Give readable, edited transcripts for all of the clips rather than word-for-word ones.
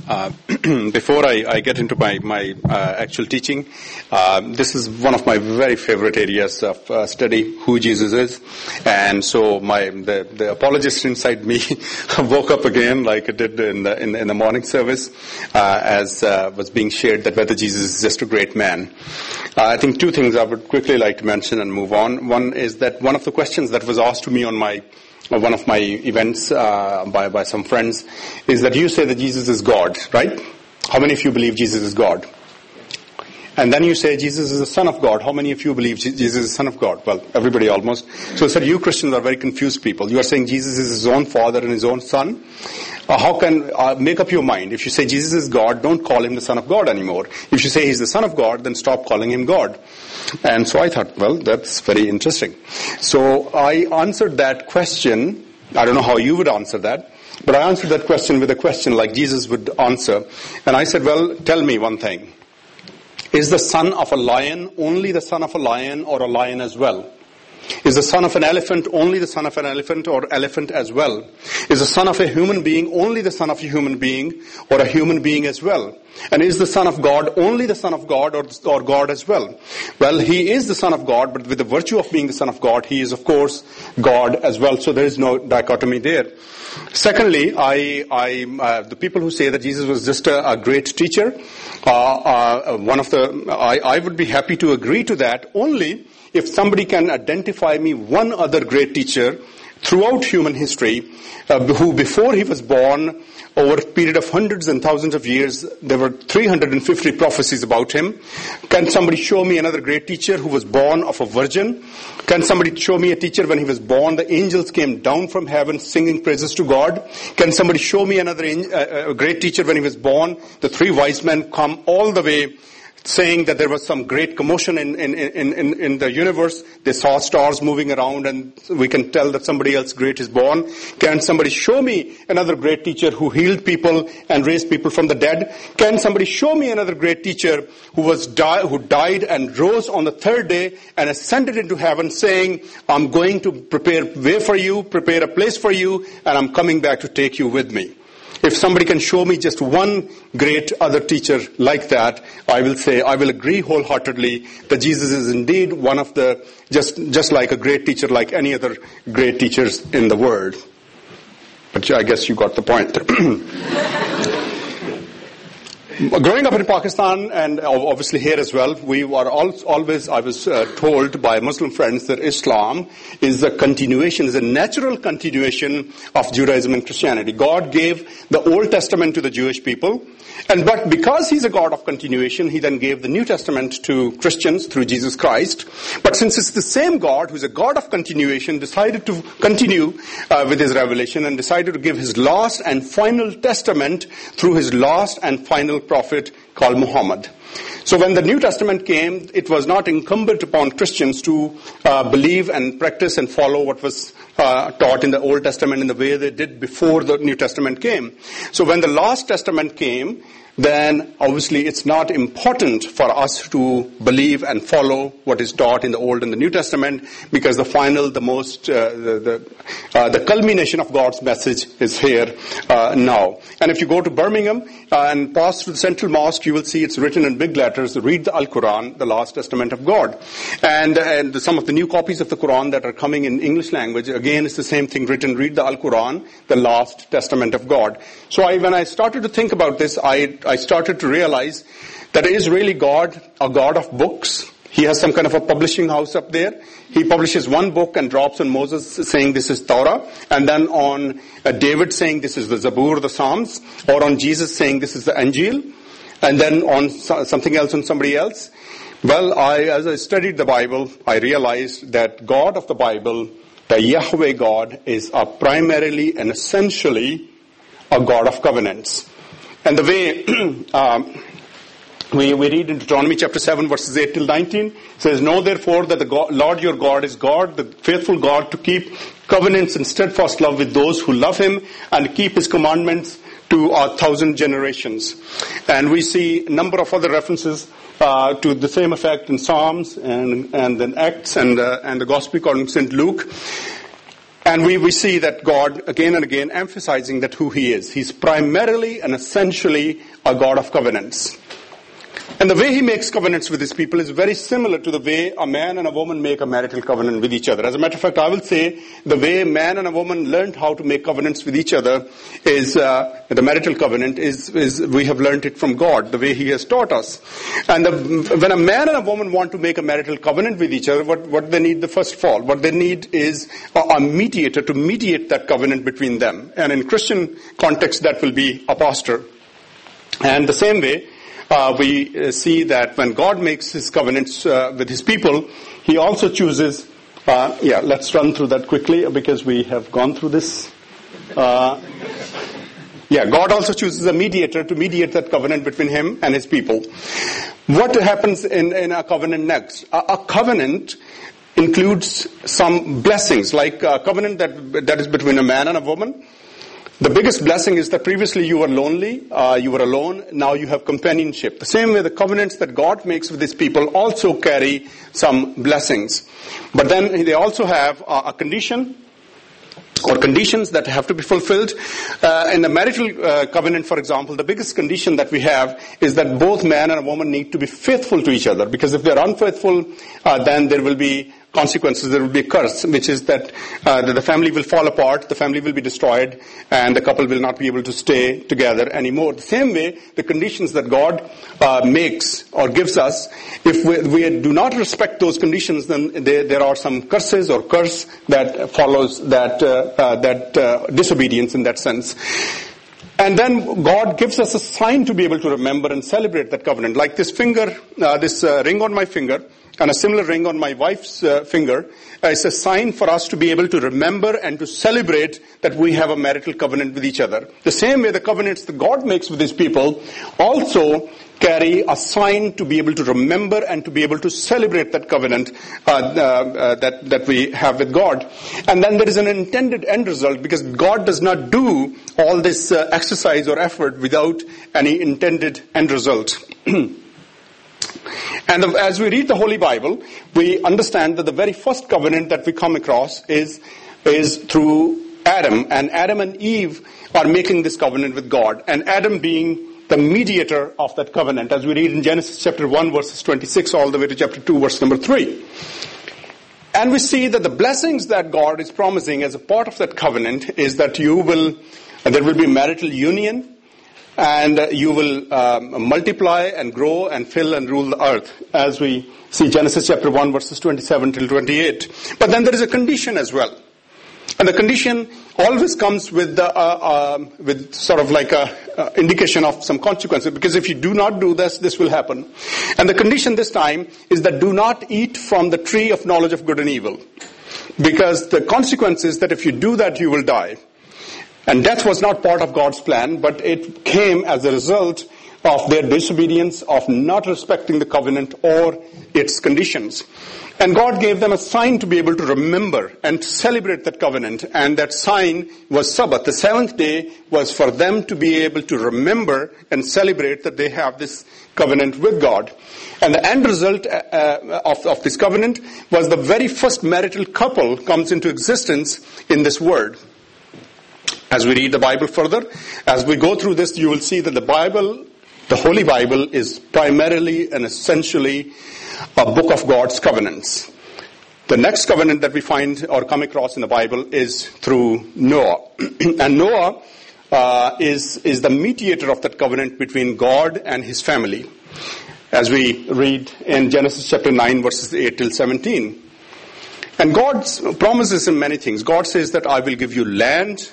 Before I get into my actual teaching, this is one of my very favorite areas of study, who Jesus is. And so the apologist inside me woke up again like it did in the morning service, as was being shared, that whether Jesus is just a great man. I think two things I would quickly like to mention and move on. One is that one of the questions that was asked to me on one of my events by some friends is that you say that Jesus is God, right? How many of you believe Jesus is God? And then you say Jesus is the Son of God. How many of you believe Jesus is the Son of God? Well, everybody almost. So I said, you Christians are very confused people. You are saying Jesus is his own Father and his own Son. How can, make up your mind. If you say Jesus is God, don't call him the Son of God anymore. If you say he's the Son of God, then stop calling him God. And so I thought, well, that's very interesting. So I answered that question. I don't know how you would answer that, but I answered that question with a question like Jesus would answer. And I said, well, tell me one thing. Is the son of a lion only the son of a lion, or a lion as well? Is the son of an elephant only the son of an elephant, or elephant as well? Is the son of a human being only the son of a human being, or a human being as well? And is the Son of God only the Son of God, or God as well? Well, he is the Son of God, but with the virtue of being the Son of God, he is of course God as well. So there is no dichotomy there. Secondly, the people who say that Jesus was just a great teacher, I would be happy to agree to that only if somebody can identify me one other great teacher throughout human history, who before he was born, over a period of hundreds and thousands of years, there were 350 prophecies about him. Can somebody show me another great teacher who was born of a virgin? Can somebody show me a teacher when he was born, the angels came down from heaven singing praises to God? Can somebody show me another great teacher when he was born? The three wise men come all the way saying that there was some great commotion in the universe. They saw stars moving around, and we can tell that somebody else great is born. Can somebody show me another great teacher who healed people and raised people from the dead? Can somebody show me another great teacher who died and rose on the third day and ascended into heaven, saying, I'm going to prepare way for you, prepare a place for you, and I'm coming back to take you with me? If somebody can show me just one great other teacher like that, I will agree wholeheartedly that Jesus is indeed one of the, just like a great teacher like any other great teachers in the world. But I guess you got the point. Growing up in Pakistan, and obviously here as well, we were always, I was told by Muslim friends that Islam is a natural continuation of Judaism and Christianity. God gave the Old Testament to the Jewish people, but because he's a God of continuation, he then gave the New Testament to Christians through Jesus Christ. But since it's the same God who's a God of continuation, decided to continue with his revelation and decided to give his last and final testament through his last and final prophet called Muhammad. So when the New Testament came, it was not incumbent upon Christians to believe and practice and follow what was taught in the Old Testament in the way they did before the New Testament came. So when the last testament came, then obviously it's not important for us to believe and follow what is taught in the Old and the New Testament, because the final, the culmination of God's message is here now. And if you go to Birmingham and pass through the Central Mosque, you will see it's written in big letters, read the Al-Quran, the last testament of God. And some of the new copies of the Quran that are coming in English language, again it's the same thing written, read the Al-Quran, the last testament of God. So when I started to think about this, I started to realize that is really God a God of books? He has some kind of a publishing house up there. He publishes one book and drops on Moses saying this is Torah, and then on David saying this is the Zabur, the Psalms, or on Jesus saying this is the Injil, and then on something else on somebody else. Well, as I studied the Bible, I realized that God of the Bible, the Yahweh God, is primarily and essentially a God of covenants. And the way we read in Deuteronomy chapter 7 verses 8 till 19, says, know therefore that the Lord your God is God, the faithful God, to keep covenants and steadfast love with those who love him and keep his commandments to 1,000 generations. And we see a number of other references to the same effect in Psalms and then Acts and the Gospel according to St. Luke. And we see that God, again and again, emphasizing that who He is. He's primarily and essentially a God of covenants. And the way He makes covenants with His people is very similar to the way a man and a woman make a marital covenant with each other. As a matter of fact, I will say the way a man and a woman learned how to make covenants with each other is, the marital covenant is we have learned it from God, the way He has taught us. And when a man and a woman want to make a marital covenant with each other, what they need, the first of all, what they need is a mediator to mediate that covenant between them. And in Christian context, that will be a pastor. And the same way, we see that when God makes His covenants with His people, He also chooses, let's run through that quickly because we have gone through this. God also chooses a mediator to mediate that covenant between Him and His people. What happens in a covenant next? A covenant includes some blessings, like a covenant that is between a man and a woman. The biggest blessing is that previously you were lonely, you were alone, now you have companionship. The same way the covenants that God makes with His people also carry some blessings. But then they also have a condition or conditions that have to be fulfilled. In the marital covenant, for example, the biggest condition that we have is that both man and a woman need to be faithful to each other. Because if they are unfaithful, then there will be consequences, there will be a curse, which is that the family will fall apart, the family will be destroyed, and the couple will not be able to stay together anymore. The same way, the conditions that God makes or gives us, if we do not respect those conditions, then there are some curses or curse that follows that disobedience in that sense. And then God gives us a sign to be able to remember and celebrate that covenant. Like this finger, this ring on my finger, and a similar ring on my wife's finger, is a sign for us to be able to remember and to celebrate that we have a marital covenant with each other. The same way the covenants that God makes with His people also carry a sign to be able to remember and to be able to celebrate that covenant that we have with God. And then there is an intended end result, because God does not do all this exercise or effort without any intended end result. And as we read the Holy Bible, we understand that the very first covenant that we come across is through Adam. And Adam and Eve are making this covenant with God. And Adam being the mediator of that covenant, as we read in Genesis chapter 1 verses 26 all the way to chapter 2 verse number 3. And we see that the blessings that God is promising as a part of that covenant is that there will be marital union, and you will multiply and grow and fill and rule the earth, as we see Genesis chapter 1 verses 27 till 28. But then there is a condition as well. And the condition always comes with sort of like a indication of some consequences, because if you do not do this will happen. And the condition this time is that do not eat from the tree of knowledge of good and evil. Because the consequence is that if you do that, you will die. And death was not part of God's plan, but it came as a result of their disobedience, of not respecting the covenant or its conditions. And God gave them a sign to be able to remember and to celebrate that covenant. And that sign was Sabbath. The seventh day was for them to be able to remember and celebrate that they have this covenant with God. And the end result of this covenant was the very first marital couple comes into existence in this world. As we read the Bible further, as we go through this, you will see that the Bible, the Holy Bible, is primarily and essentially a book of God's covenants. The next covenant that we find or come across in the Bible is through Noah. And Noah is the mediator of that covenant between God and his family. As we read in Genesis chapter 9 verses 8 till 17. And God promises him many things. God says that I will give you land.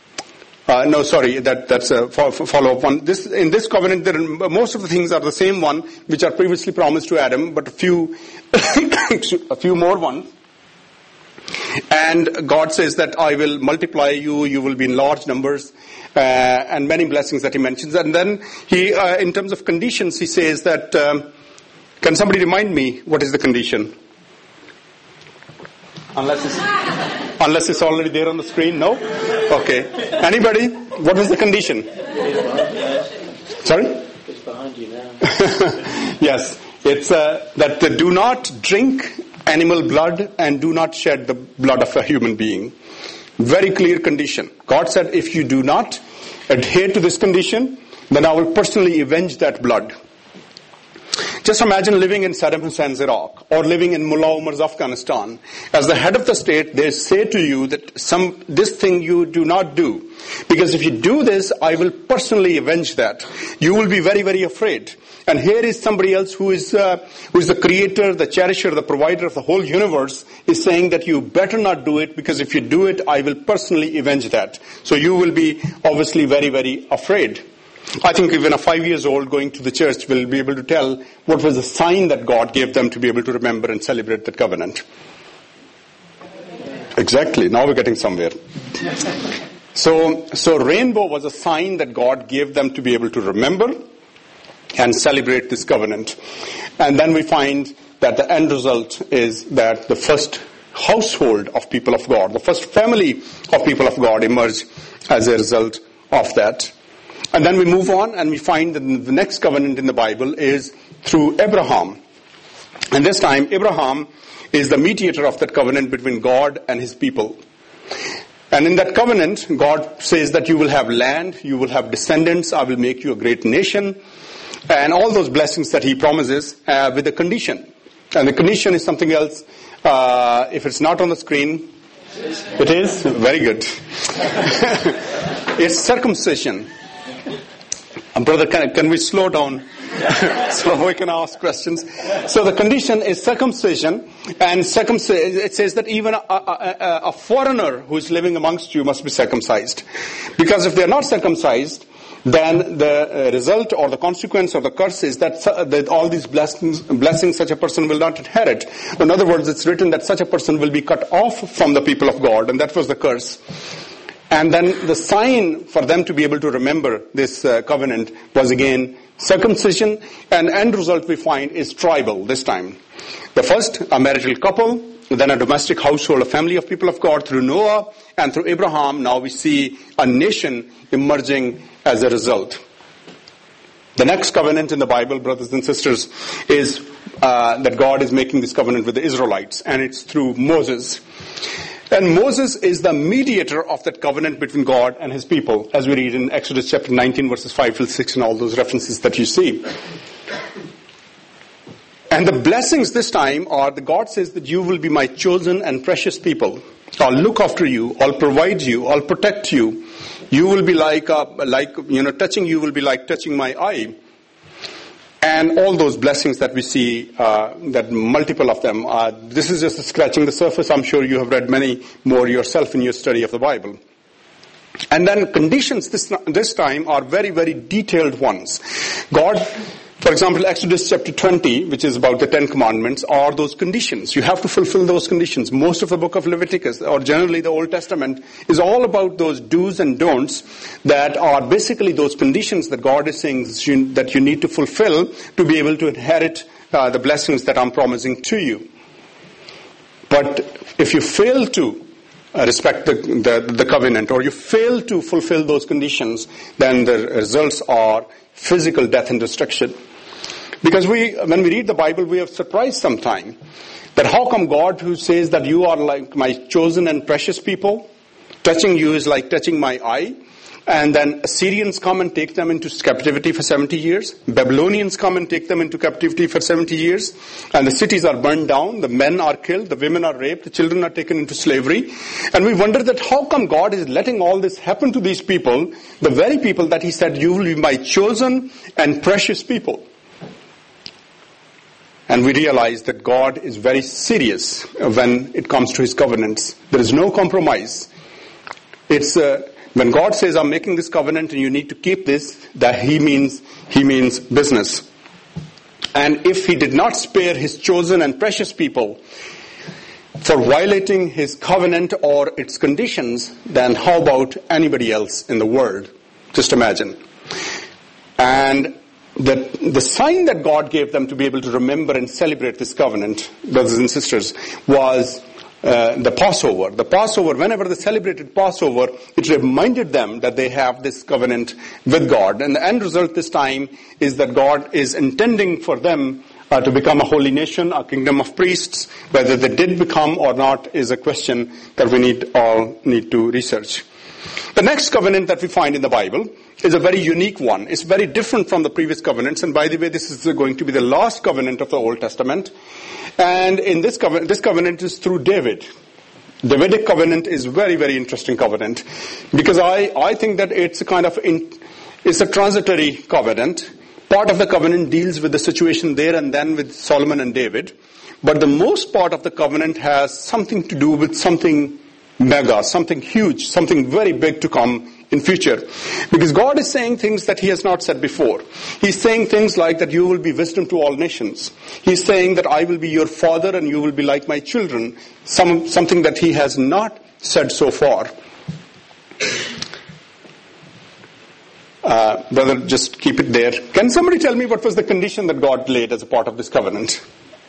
That's a follow-up one. In this covenant, most of the things are the same one which are previously promised to Adam, but a few more ones. And God says that I will multiply you, you will be in large numbers, and many blessings that he mentions. And then he, in terms of conditions, he says that, can somebody remind me what is the condition? Unless it's already there on the screen? No? Okay. Anybody? What was the condition? Sorry? It's behind you now. Yes. It's that do not drink animal blood and do not shed the blood of a human being. Very clear condition. God said, if you do not adhere to this condition, then I will personally avenge that blood. Just imagine living in Saddam Hussein's Iraq or living in Mullah Omar's Afghanistan. As the head of the state, they say to you that this thing you do not do. Because if you do this, I will personally avenge that. You will be very, very afraid. And here is somebody else who is the creator, the cherisher, the provider of the whole universe, is saying that you better not do it, because if you do it, I will personally avenge that. So you will be obviously very, very afraid. I think even a 5-year-old going to the church will be able to tell what was the sign that God gave them to be able to remember and celebrate that covenant. Exactly. Now we're getting somewhere. So rainbow was a sign that God gave them to be able to remember and celebrate this covenant. And then we find that the end result is that the first household of people of God, the first family of people of God emerge as a result of that. And then we move on and we find that the next covenant in the Bible is through Abraham. And this time, Abraham is the mediator of that covenant between God and his people. And in that covenant, God says that you will have land, you will have descendants, I will make you a great nation, and all those blessings that he promises with a condition. And the condition is something else. If it's not on the screen, it is? Very good. It's circumcision. Brother, can we slow down so we can ask questions? So the condition is circumcision, and it says that even a foreigner who is living amongst you must be circumcised. Because if they are not circumcised, then the result or the consequence or the curse is that all these blessings such a person will not inherit. In other words, it's written that such a person will be cut off from the people of God, and that was the curse. And then the sign for them to be able to remember this covenant was again circumcision, and end result we find is tribal this time. The first, a marital couple, then a domestic household, a family of people of God through Noah, and through Abraham, now we see a nation emerging as a result. The next covenant in the Bible, brothers and sisters, is that God is making this covenant with the Israelites, and it's through Moses. And Moses is the mediator of that covenant between God and his people, as we read in Exodus chapter 19, verses 5 till 6, and all those references that you see. And the blessings this time are that God says that you will be my chosen and precious people. I'll look after you, I'll provide you, I'll protect you. You will be touching you will be like touching my eye. And all those blessings that we see, that multiple of them, this is just scratching the surface. I'm sure you have read many more yourself in your study of the Bible. And then conditions this time are very, very detailed ones. God, for example, Exodus chapter 20, which is about the 10 commandments, are those conditions. You have to fulfill those conditions. Most of the book of Leviticus, or generally the Old Testament, is all about those do's and don'ts that are basically those conditions that God is saying that you need to fulfill to be able to inherit the blessings that I'm promising to you. But if you fail to respect the covenant, or you fail to fulfill those conditions, then the results are physical death and destruction. Because when we read the Bible, we are surprised sometimes that how come God, who says that you are like my chosen and precious people, touching you is like touching my eye, and then Assyrians come and take them into captivity for 70 years, Babylonians come and take them into captivity for 70 years, and the cities are burned down, the men are killed, the women are raped, the children are taken into slavery, and we wonder that how come God is letting all this happen to these people, the very people that he said, you will be my chosen and precious people. And we realize that God is very serious when it comes to his covenants. There is no compromise. It's when God says, I'm making this covenant and you need to keep this, that he means business. And if he did not spare his chosen and precious people for violating his covenant or its conditions, then how about anybody else in the world? Just imagine. And the sign that God gave them to be able to remember and celebrate this covenant, brothers and sisters, was the Passover. The Passover, whenever they celebrated Passover, it reminded them that they have this covenant with God. And the end result this time is that God is intending for them to become a holy nation, a kingdom of priests. Whether they did become or not is a question that we all need to research. The next covenant that we find in the Bible is a very unique one. It's very different from the previous covenants. And by the way, this is going to be the last covenant of the Old Testament. And in this covenant is through David. Davidic covenant is very, very interesting covenant, because I think that it's a kind of it's a transitory covenant. Part of the covenant deals with the situation there and then with Solomon and David, but the most part of the covenant has something to do with something mega, something huge, something very big to come in future. Because God is saying things that He has not said before. He's saying things like that you will be wisdom to all nations. He's saying that I will be your father and you will be like my children. Something that He has not said so far. Brother, just keep it there. Can somebody tell me what was the condition that God laid as a part of this covenant?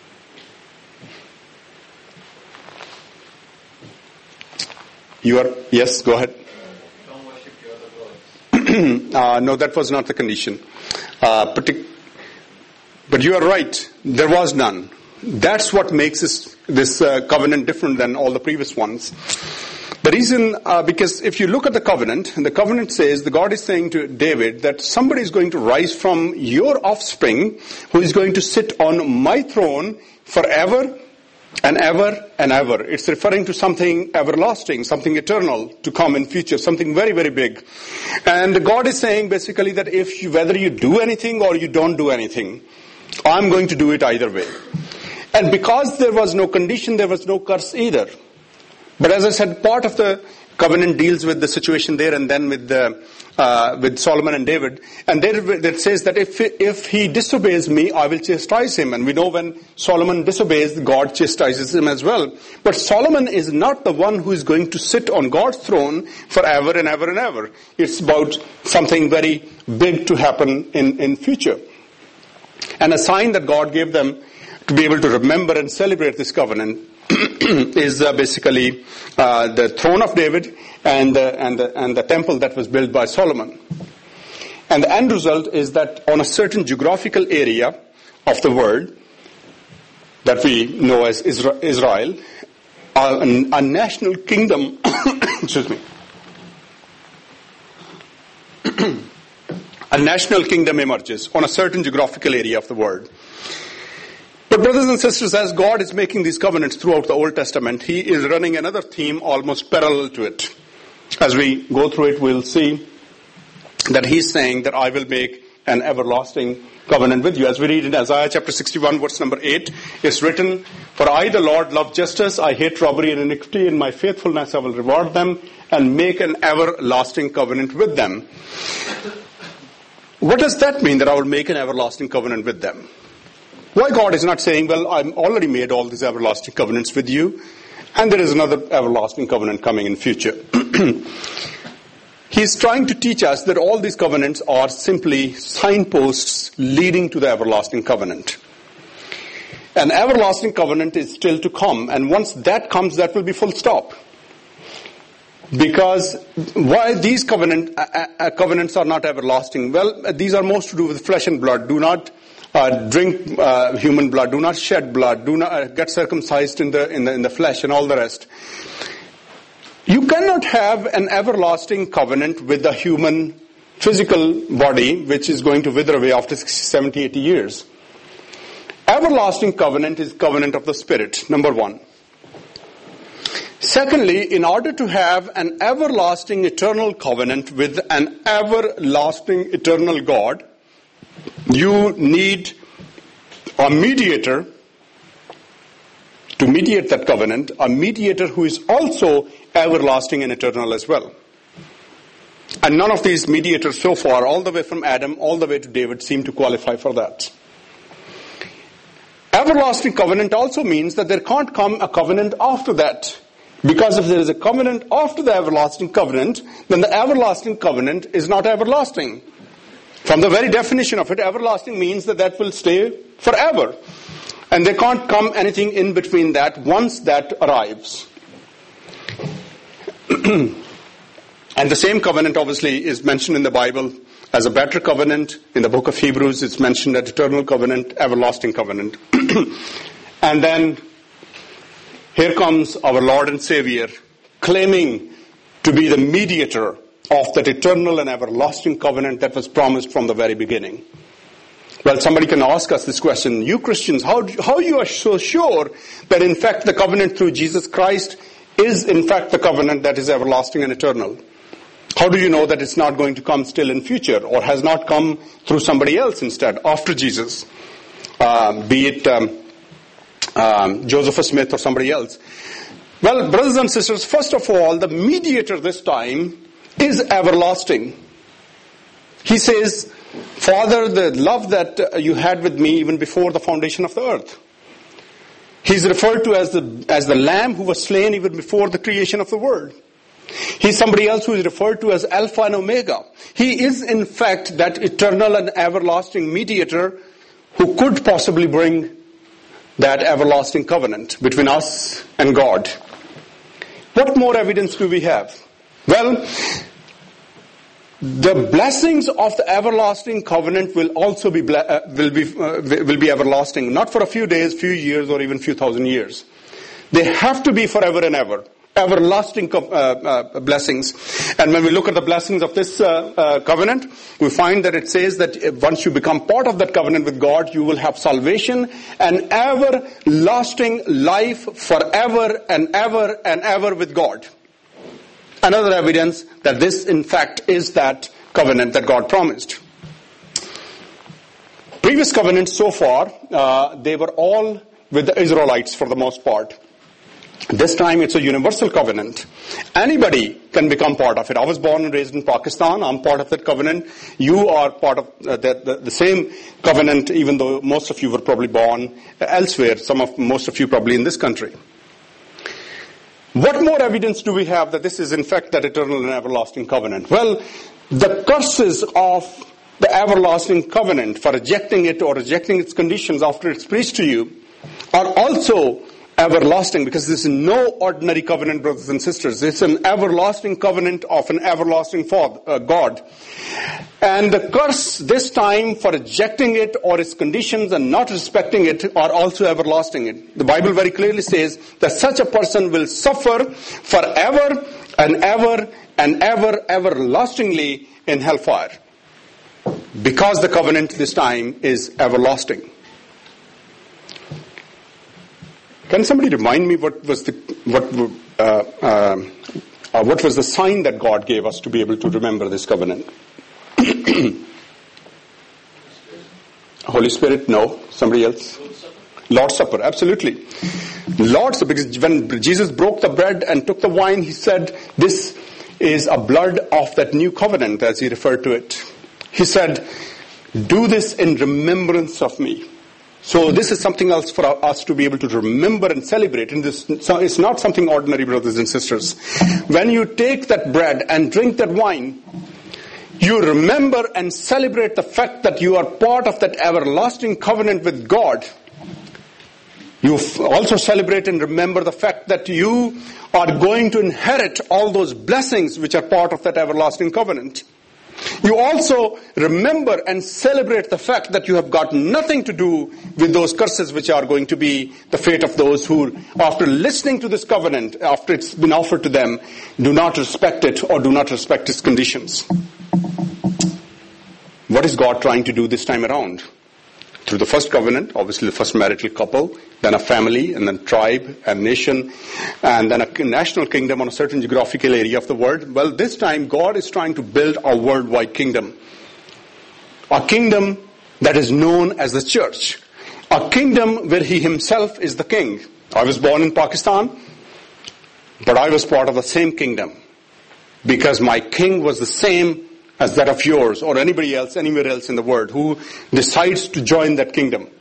Yes, go ahead. Don't worship your other gods. No, that was not the condition. But you are right. There was none. That's what makes this covenant different than all the previous ones. The reason, because if you look at the covenant, and the covenant says, the God is saying to David that somebody is going to rise from your offspring who is going to sit on my throne forever and ever and ever. It's referring to something everlasting, something eternal to come in future, something very, very big. And God is saying basically that whether you do anything or you don't do anything, I'm going to do it either way. And because there was no condition, there was no curse either. But as I said, part of the covenant deals with the situation there and then with Solomon and David. And there it says that if he disobeys me, I will chastise him. And we know when Solomon disobeys, God chastises him as well. But Solomon is not the one who is going to sit on God's throne forever and ever and ever. It's about something very big to happen in future. And a sign that God gave them to be able to remember and celebrate this covenant is basically the throne of David and the temple that was built by Solomon. And the end result is that on a certain geographical area of the world that we know as Israel, a national kingdom, excuse me, a national kingdom emerges on a certain geographical area of the world. But brothers and sisters, as God is making these covenants throughout the Old Testament, He is running another theme almost parallel to it. As we go through it, we'll see that He's saying that I will make an everlasting covenant with you. As we read in Isaiah chapter 61, verse number 8, it's written, "For I, the Lord, love justice, I hate robbery and iniquity, in my faithfulness I will reward them and make an everlasting covenant with them." What does that mean, that I will make an everlasting covenant with them? Why God is not saying, well, I've already made all these everlasting covenants with you, and there is another everlasting covenant coming in future. He's trying to teach us that all these covenants are simply signposts leading to the everlasting covenant. An everlasting covenant is still to come, and once that comes, that will be full stop. Because why these covenants are not everlasting? Well, these are most to do with flesh and blood. Do not drink human blood. Do not shed blood. Do not get circumcised in the flesh and all the rest. You cannot have an everlasting covenant with the human physical body, which is going to wither away after 60, 70, 80 years. Everlasting covenant is covenant of the Spirit, number one. Secondly, in order to have an everlasting eternal covenant with an everlasting eternal God, you need a mediator to mediate that covenant, a mediator who is also everlasting and eternal as well. And none of these mediators so far, all the way from Adam, all the way to David, seem to qualify for that. Everlasting covenant also means that there can't come a covenant after that. Because if there is a covenant after the everlasting covenant, then the everlasting covenant is not everlasting. From the very definition of it, everlasting means that will stay forever. And there can't come anything in between that once that arrives. And the same covenant obviously is mentioned in the Bible as a better covenant. In the book of Hebrews, it's mentioned as eternal covenant, everlasting covenant. And then here comes our Lord and Savior claiming to be the mediator of that eternal and everlasting covenant that was promised from the very beginning. Well, somebody can ask us this question, you Christians, how you are so sure that in fact the covenant through Jesus Christ is in fact the covenant that is everlasting and eternal? How do you know that it's not going to come still in future or has not come through somebody else instead after Jesus? Be it Joseph Smith or somebody else. Well, brothers and sisters, first of all, the mediator this time is everlasting. He says, Father, the love that you had with me even before the foundation of the earth. He's referred to as the lamb who was slain even before the creation of the world. He's somebody else who is referred to as Alpha and Omega. He is in fact that eternal and everlasting mediator who could possibly bring that everlasting covenant between us and God. What more evidence do we have? Well, the blessings of the everlasting covenant will also be everlasting, not for a few days, few years, or even few thousand years. They have to be forever and ever. Everlasting blessings. And when we look at the blessings of this covenant, we find that it says that once you become part of that covenant with God, you will have salvation and everlasting life forever and ever and ever with God. Another evidence that this in fact is that covenant that God promised. Previous covenants so far, they were all with the Israelites for the most part. This time it's a universal covenant. Anybody can become part of it. I was born and raised in Pakistan. I'm part of that covenant. You are part of the same covenant, even though most of you were probably born elsewhere. Most of you probably in this country. What more evidence do we have that this is in fact that eternal and everlasting covenant? Well, the curses of the everlasting covenant for rejecting it or rejecting its conditions after it's preached to you are also everlasting, because this is no ordinary covenant, brothers and sisters. It's an everlasting covenant of an everlasting God. And the curse this time for rejecting it or its conditions and not respecting it are also everlasting. The Bible very clearly says that such a person will suffer forever and ever and ever, everlastingly in hellfire. Because the covenant this time is everlasting. Can somebody remind me what was the sign that God gave us to be able to remember this covenant? Holy Spirit? No. Somebody else? Lord's Supper, absolutely. Lord's Supper, because when Jesus broke the bread and took the wine, he said, this is a blood of that new covenant, as he referred to it. He said, do this in remembrance of me. So this is something else for us to be able to remember and celebrate. And it's not something ordinary, brothers and sisters. When you take that bread and drink that wine, you remember and celebrate the fact that you are part of that everlasting covenant with God. You also celebrate and remember the fact that you are going to inherit all those blessings which are part of that everlasting covenant. You also remember and celebrate the fact that you have got nothing to do with those curses which are going to be the fate of those who, after listening to this covenant, after it's been offered to them, do not respect it or do not respect its conditions. What is God trying to do this time around? Through the first covenant, obviously the first marital couple, then a family, and then tribe and nation, and then a national kingdom on a certain geographical area of the world. Well, this time God is trying to build a worldwide kingdom. A kingdom that is known as the church. A kingdom where he himself is the king. I was born in Pakistan, but I was part of the same kingdom. Because my king was the same as that of yours or anybody else, anywhere else in the world who decides to join that kingdom.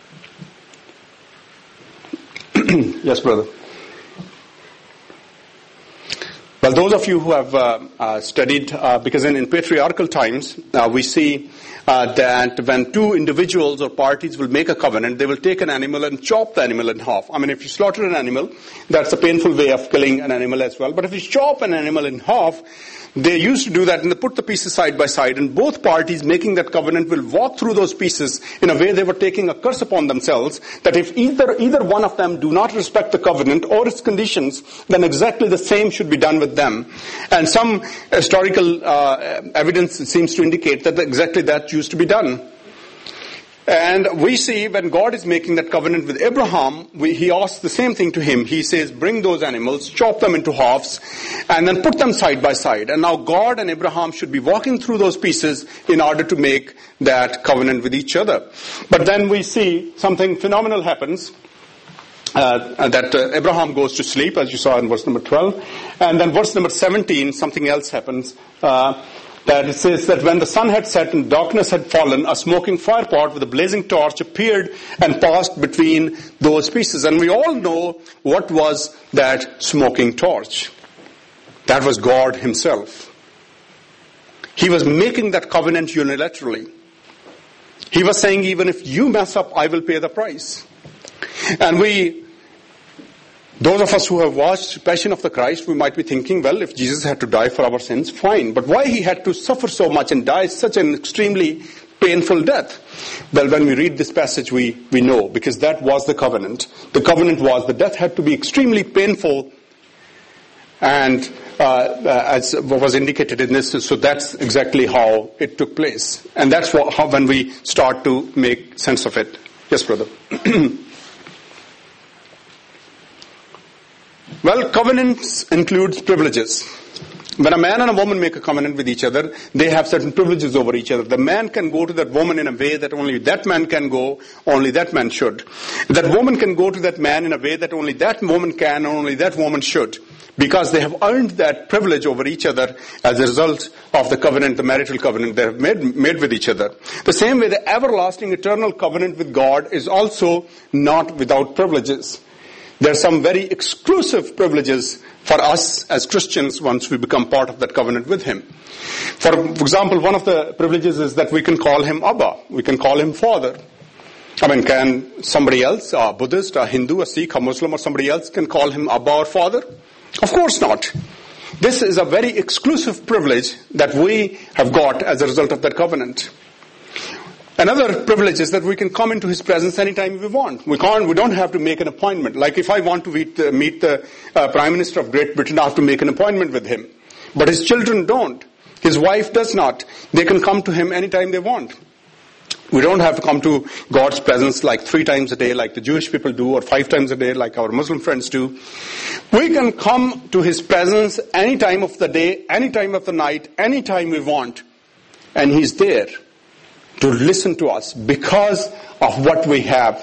Yes, brother. Well, those of you who have studied, because in patriarchal times, we see that when two individuals or parties will make a covenant, they will take an animal and chop the animal in half. I mean, if you slaughter an animal, that's a painful way of killing an animal as well. But if you chop an animal in half, they used to do that, and they put the pieces side by side, and both parties making that covenant will walk through those pieces in a way they were taking a curse upon themselves, that if either one of them do not respect the covenant or its conditions, then exactly the same should be done with them. And some historical evidence seems to indicate that exactly that used to be done. And we see when God is making that covenant with Abraham, he asks the same thing to him. He says, bring those animals, chop them into halves, and then put them side by side. And now God and Abraham should be walking through those pieces in order to make that covenant with each other. But then we see something phenomenal happens. That Abraham goes to sleep, as you saw in verse number 12. And then verse number 17, something else happens. That it says that when the sun had set and darkness had fallen, a smoking firepot with a blazing torch appeared and passed between those pieces. And we all know what was that smoking torch. That was God himself. He was making that covenant unilaterally. He was saying, even if you mess up, I will pay the price. And those of us who have watched Passion of the Christ, we might be thinking, well, if Jesus had to die for our sins, fine. But why he had to suffer so much and die such an extremely painful death? Well, when we read this passage, we know, because that was the covenant. The covenant was the death had to be extremely painful, and as was indicated in this, so that's exactly how it took place. And that's how when we start to make sense of it. Yes, brother. Well, covenants includes privileges. When a man and a woman make a covenant with each other, they have certain privileges over each other. The man can go to that woman in a way that only that man can go, only that man should. That woman can go to that man in a way that only that woman can, and only that woman should. Because they have earned that privilege over each other as a result of the covenant, the marital covenant they have made with each other. The same way, the everlasting, eternal covenant with God is also not without privileges. There are some very exclusive privileges for us as Christians once we become part of that covenant with Him. For example, one of the privileges is that we can call Him Abba. We can call Him Father. I mean, can somebody else, a Buddhist, a Hindu, a Sikh, a Muslim, or somebody else can call Him Abba or Father? Of course not. This is a very exclusive privilege that we have got as a result of that covenant. Another privilege is that we can come into His presence anytime we want. We don't have to make an appointment. Like if I want to meet the Prime Minister of Great Britain, I have to make an appointment with him. But his children don't. His wife does not. They can come to him anytime they want. We don't have to come to God's presence like 3 times a day like the Jewish people do, or 5 times a day like our Muslim friends do. We can come to His presence any time of the day, any time of the night, any time we want. And He's there to listen to us because of what we have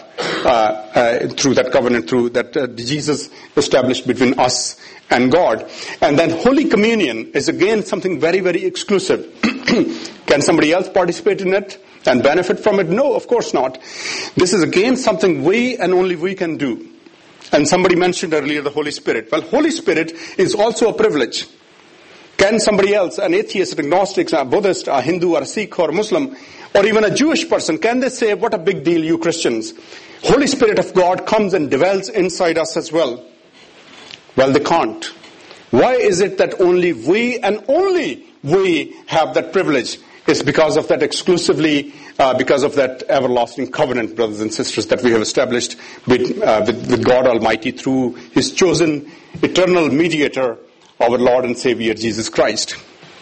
through that covenant, through that Jesus established between us and God. And then Holy Communion is again something very, very exclusive. Can somebody else participate in it and benefit from it? No, of course not. This is again something we and only we can do. And somebody mentioned earlier the Holy Spirit. Well, Holy Spirit is also a privilege. Can somebody else, an atheist, an agnostic, a Buddhist, a Hindu, or a Sikh, or a Muslim, or even a Jewish person, can they say, what a big deal, you Christians? Holy Spirit of God comes and dwells inside us as well. Well, they can't. Why is it that only we and only we have that privilege? It's because of that exclusively, because of that everlasting covenant, brothers and sisters, that we have established with God Almighty through His chosen eternal mediator, our Lord and Savior, Jesus Christ.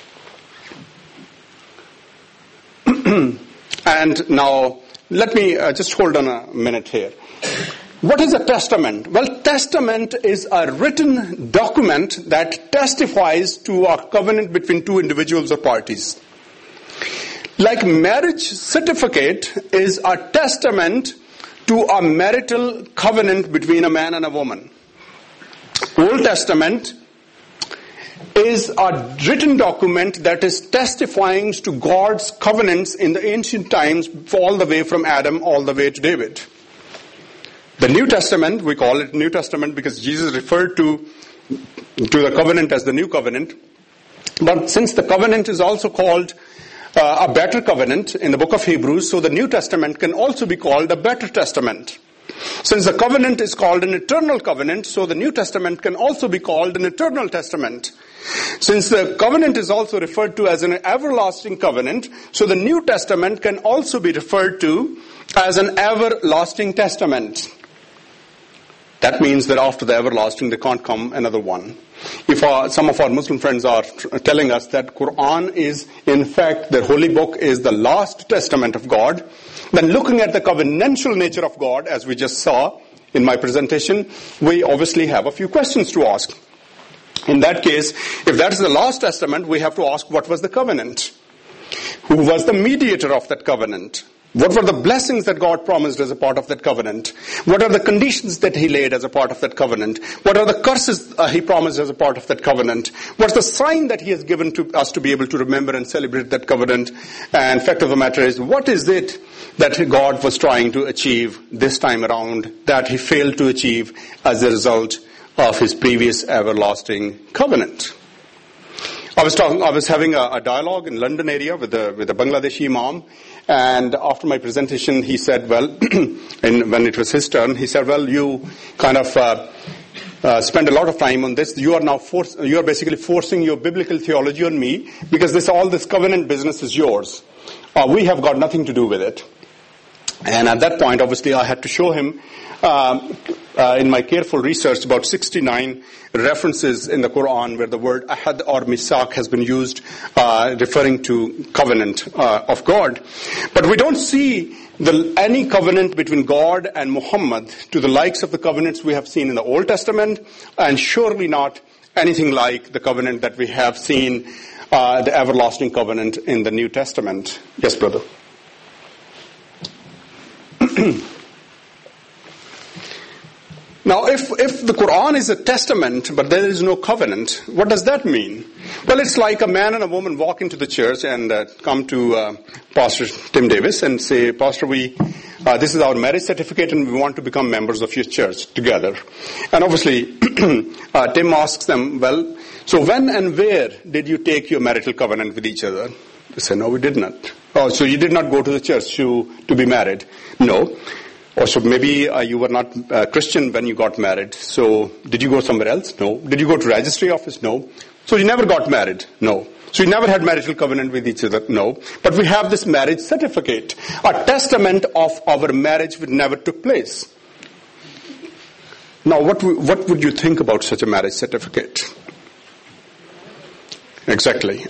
And now, let me just hold on a minute here. What is a testament? Well, testament is a written document that testifies to a covenant between 2 individuals or parties. Like marriage certificate is a testament to a marital covenant between a man and a woman. Old Testament is a written document that is testifying to God's covenants in the ancient times, all the way from Adam all the way to David. The New Testament, we call it New Testament because Jesus referred to the covenant as the New Covenant. But since the covenant is also called a better covenant in the book of Hebrews, so the New Testament can also be called a better testament. Since the covenant is called an eternal covenant, so the New Testament can also be called an eternal testament. Since the covenant is also referred to as an everlasting covenant, so the New Testament can also be referred to as an everlasting testament. That means that after the everlasting, there can't come another one. If some of our Muslim friends are telling us that Quran is, in fact, the holy book is the last testament of God, then looking at the covenantal nature of God, as we just saw in my presentation, we obviously have a few questions to ask. In that case, if that is the last testament, we have to ask, what was the covenant? Who was the mediator of that covenant? What were the blessings that God promised as a part of that covenant? What are the conditions that He laid as a part of that covenant? What are the curses He promised as a part of that covenant? What's the sign that He has given to us to be able to remember and celebrate that covenant? And fact of the matter is, what is it that God was trying to achieve this time around that He failed to achieve as a result of His previous everlasting covenant? I was having a dialogue in London area with a Bangladeshi Imam, and after my presentation, he said, well, and when it was his turn, he said, well, you kind of spend a lot of time on this. You are basically forcing your biblical theology on me because all this covenant business is yours. We have got nothing to do with it. And at that point, obviously, I had to show him in my careful research about 69 references in the Quran where the word ahad or misak has been used referring to covenant of God. But we don't see any covenant between God and Muhammad to the likes of the covenants we have seen in the Old Testament, and surely not anything like the covenant that we have seen, the everlasting covenant in the New Testament. Yes, brother. Now, if the Quran is a testament, but there is no covenant, what does that mean? Well, it's like a man and a woman walk into the church and come to Pastor Tim Davis and say, Pastor, this is our marriage certificate and we want to become members of your church together. And obviously, Tim asks them, well, so when and where did you take your marital covenant with each other? They say, no, we did not. Oh, so you did not go to the church to be married? No. Or so maybe you were not Christian when you got married. So did you go somewhere else? No. Did you go to registry office? No. So you never got married? No. So you never had marital covenant with each other? No. But we have this marriage certificate, a testament of our marriage which never took place. Now what would you think about such a marriage certificate? Exactly.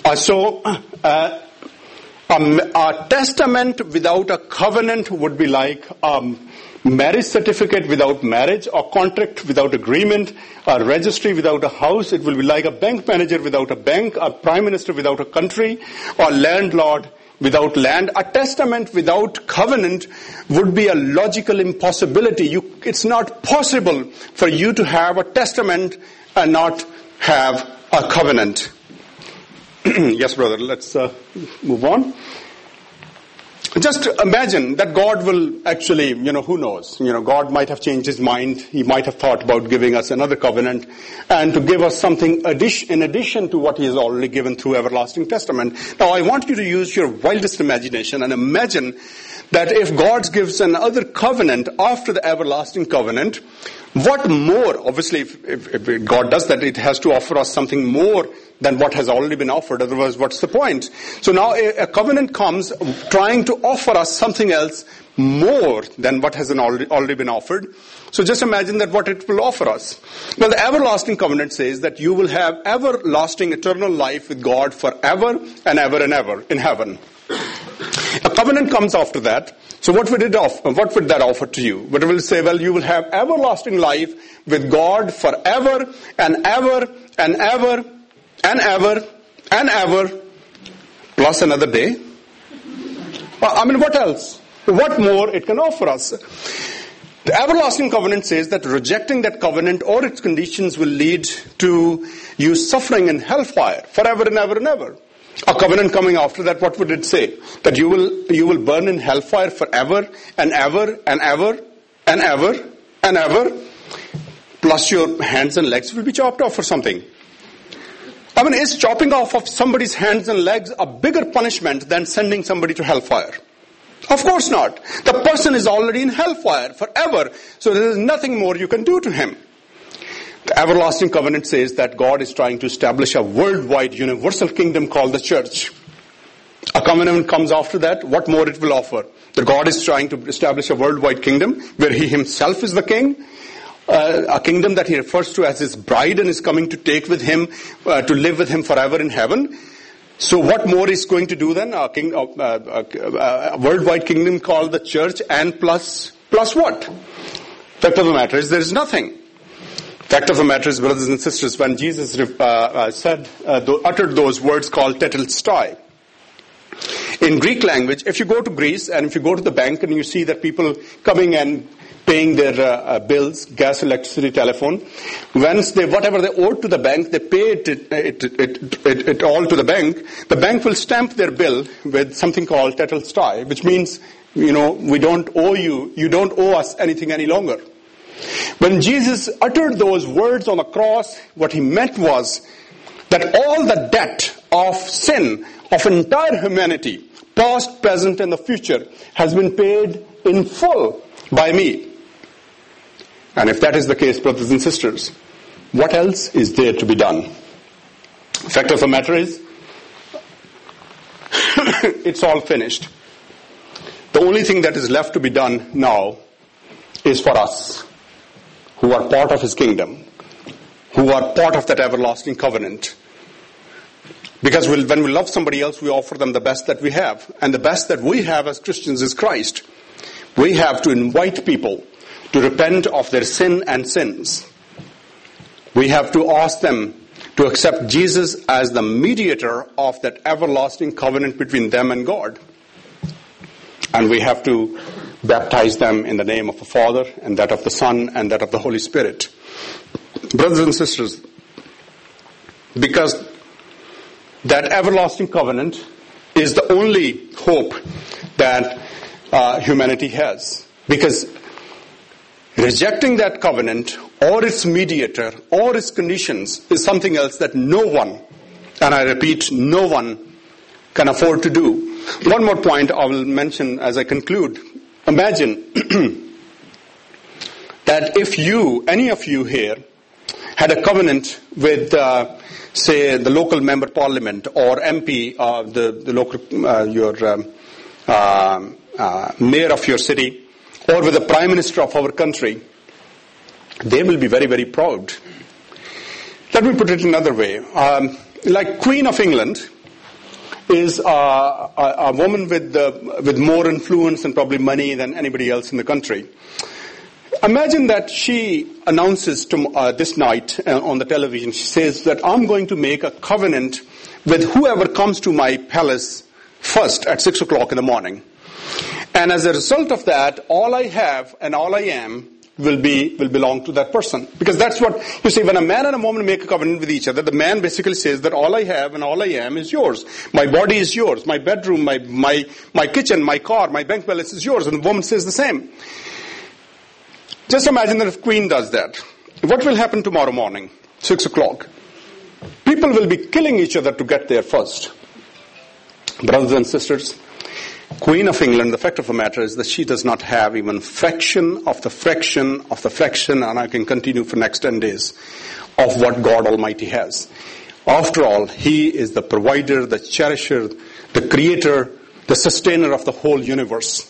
A testament without a covenant would be like a marriage certificate without marriage, a contract without agreement, a registry without a house. It will be like a bank manager without a bank, a prime minister without a country, or landlord without land. A testament without covenant would be a logical impossibility. It's not possible for you to have a testament and not have a covenant. Yes, brother, let's move on. Just imagine that God will actually, who knows? God might have changed His mind. He might have thought about giving us another covenant and to give us something in addition to what He has already given through everlasting testament. Now, I want you to use your wildest imagination and imagine that if God gives another covenant after the everlasting covenant, what more? Obviously, if God does that, it has to offer us something more than what has already been offered. Otherwise, what's the point? So now a covenant comes trying to offer us something else more than what has already been offered. So just imagine that what it will offer us. Well, the everlasting covenant says that you will have everlasting eternal life with God forever and ever and ever in heaven. A covenant comes after that. So what would that offer to you? But it will say, well, you will have everlasting life with God forever and ever and ever and ever and ever, plus another day. What else? What more it can offer us? The everlasting covenant says that rejecting that covenant or its conditions will lead to you suffering in hellfire forever and ever and ever. A covenant coming after that, what would it say? That you will burn in hellfire forever and ever and ever and ever and ever, plus your hands and legs will be chopped off or something. Is chopping off of somebody's hands and legs a bigger punishment than sending somebody to hellfire? Of course not. The person is already in hellfire forever. So there is nothing more you can do to him. The everlasting covenant says that God is trying to establish a worldwide universal kingdom called the church. A covenant comes after that. What more it will offer? That God is trying to establish a worldwide kingdom where he himself is the king. A kingdom that he refers to as his bride and is coming to take with him, to live with him forever in heaven. So what more is going to do then? A worldwide kingdom called the church, and plus what? Fact of the matter is there is nothing. Fact of the matter is, brothers and sisters, when Jesus uttered those words called tetelestai. In Greek language, if you go to Greece and if you go to the bank and you see that people coming and paying their bills, gas, electricity, telephone, whatever they owed to the bank, they pay it all to the bank. The bank will stamp their bill with something called tetelestai, which means, we don't owe you don't owe us anything any longer. When Jesus uttered those words on the cross, what he meant was that all the debt of sin of entire humanity, past, present, and the future, has been paid in full by me. And if that is the case, brothers and sisters, what else is there to be done? Fact of the matter is, it's all finished. The only thing that is left to be done now is for us, who are part of his kingdom, who are part of that everlasting covenant. Because when we love somebody else, we offer them the best that we have. And the best that we have as Christians is Christ. We have to invite people to repent of their sin and sins. We have to ask them to accept Jesus as the mediator of that everlasting covenant between them and God. And we have to baptize them in the name of the Father, and that of the Son, and that of the Holy Spirit. Brothers and sisters, because that everlasting covenant is the only hope that humanity has. Because rejecting that covenant, or its mediator, or its conditions, is something else that no one, and I repeat, no one can afford to do. One more point I will mention as I conclude. Imagine that if any of you here, had a covenant with, say, the local member parliament or MP, the local, mayor of your city, or with the prime minister of our country, they will be very, very proud. Let me put it another way. Like Queen of England is a woman with more influence and probably money than anybody else in the country. Imagine that she announces this night on the television, she says that I'm going to make a covenant with whoever comes to my palace first at 6 o'clock in the morning. And as a result of that, all I have and all I am will belong to that person. Because that's what, you see, when a man and a woman make a covenant with each other, the man basically says that all I have and all I am is yours. My body is yours. My bedroom, my kitchen, my car, my bank balance is yours. And the woman says the same. Just imagine that if Queen does that. What will happen tomorrow morning, 6 o'clock? People will be killing each other to get there first. Brothers and sisters, Queen of England, the fact of the matter is that she does not have even fraction of the fraction, and I can continue for next 10 days, of what God Almighty has. After all, He is the provider, the cherisher, the creator, the sustainer of the whole universe.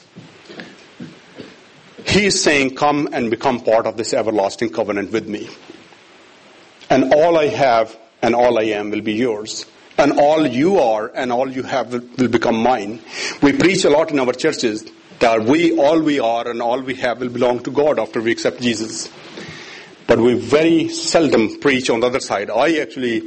He is saying, come and become part of this everlasting covenant with me. And all I have and all I am will be yours. And all you are and all you have will become mine. We preach a lot in our churches that all we are and all we have will belong to God after we accept Jesus. But we very seldom preach on the other side. I actually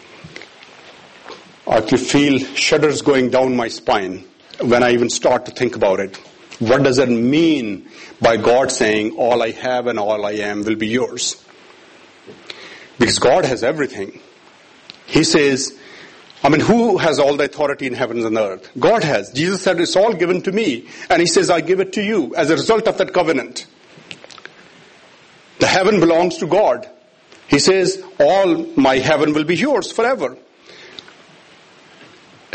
feel shudders going down my spine when I even start to think about it. What does it mean by God saying, all I have and all I am will be yours? Because God has everything. He says, who has all the authority in heavens and earth? God has. Jesus said, it's all given to me. And He says, I give it to you as a result of that covenant. The heaven belongs to God. He says, all my heaven will be yours forever.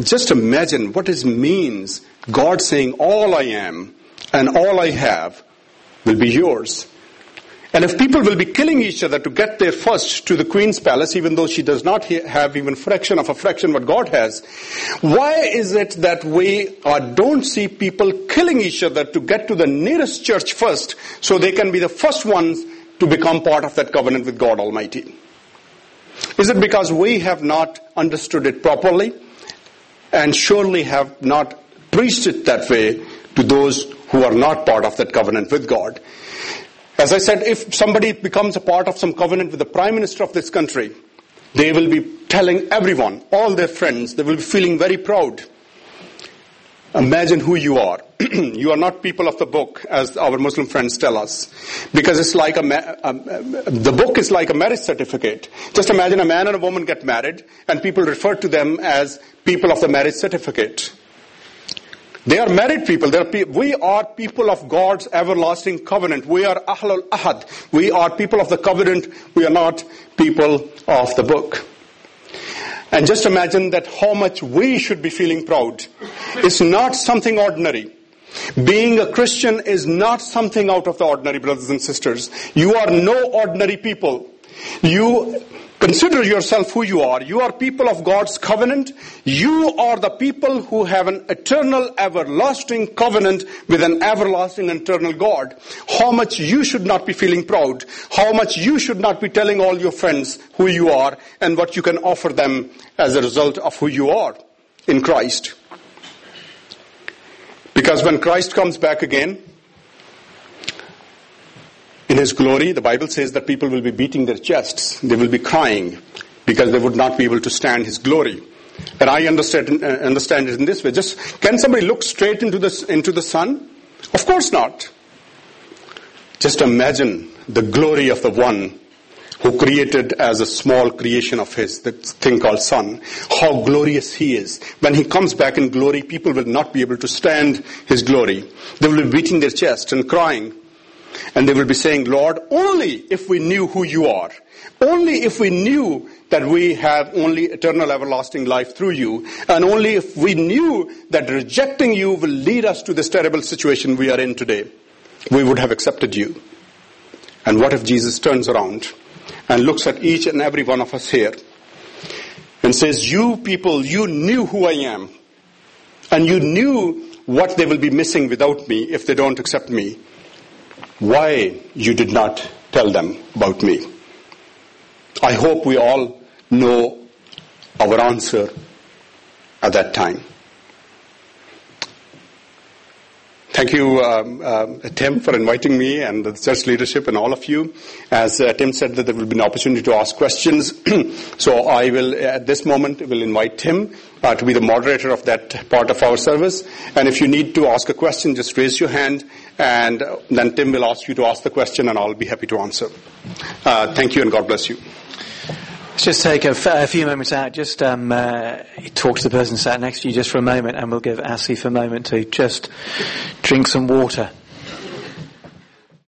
just imagine what it means, God saying, all I am and all I have will be yours. And if people will be killing each other to get there first to the Queen's palace, even though she does not have even fraction of a fraction what God has, why is it that we don't see people killing each other to get to the nearest church first so they can be the first ones to become part of that covenant with God Almighty? Is it because we have not understood it properly and surely have not preached it that way to those who are not part of that covenant with God? As I said, if somebody becomes a part of some covenant with the Prime Minister of this country, they will be telling everyone, all their friends, they will be feeling very proud. Imagine who you are. You are not people of the book, as our Muslim friends tell us. Because it's like the book is like a marriage certificate. Just imagine a man and a woman get married, and people refer to them as people of the marriage certificate. They are married people. We are people of God's everlasting covenant. We are Ahlul Ahad. We are people of the covenant. We are not people of the book. And just imagine that how much we should be feeling proud. It's not something ordinary. Being a Christian is not something out of the ordinary, brothers and sisters. You are no ordinary people. You consider yourself who you are. You are people of God's covenant. You are the people who have an eternal, everlasting covenant with an everlasting, eternal God. How much you should not be feeling proud. How much you should not be telling all your friends who you are and what you can offer them as a result of who you are in Christ. Because when Christ comes back again, in His glory, the Bible says that people will be beating their chests. They will be crying because they would not be able to stand His glory. And I understand it in this way. Just, can somebody look straight into the sun? Of course not. Just imagine the glory of the one who created as a small creation of His, that thing called sun. How glorious He is. When He comes back in glory, people will not be able to stand His glory. They will be beating their chests and crying. And they will be saying, Lord, only if we knew who you are, only if we knew that we have only eternal everlasting life through you, and only if we knew that rejecting you will lead us to this terrible situation we are in today, we would have accepted you. And what if Jesus turns around and looks at each and every one of us here and says, you people, you knew who I am, and you knew what they will be missing without me if they don't accept me. Why you did not tell them about me? I hope we all know our answer at that time. Thank you, Tim, for inviting me and the church leadership and all of you. As Tim said, that there will be an opportunity to ask questions. So I will, at this moment, will invite Tim to be the moderator of that part of our service. And if you need to ask a question, just raise your hand, and then Tim will ask you to ask the question, and I'll be happy to answer. Thank you, and God bless you. Let's just take a few moments out. Just talk to the person sat next to you just for a moment, and we'll give Asif a moment to just drink some water.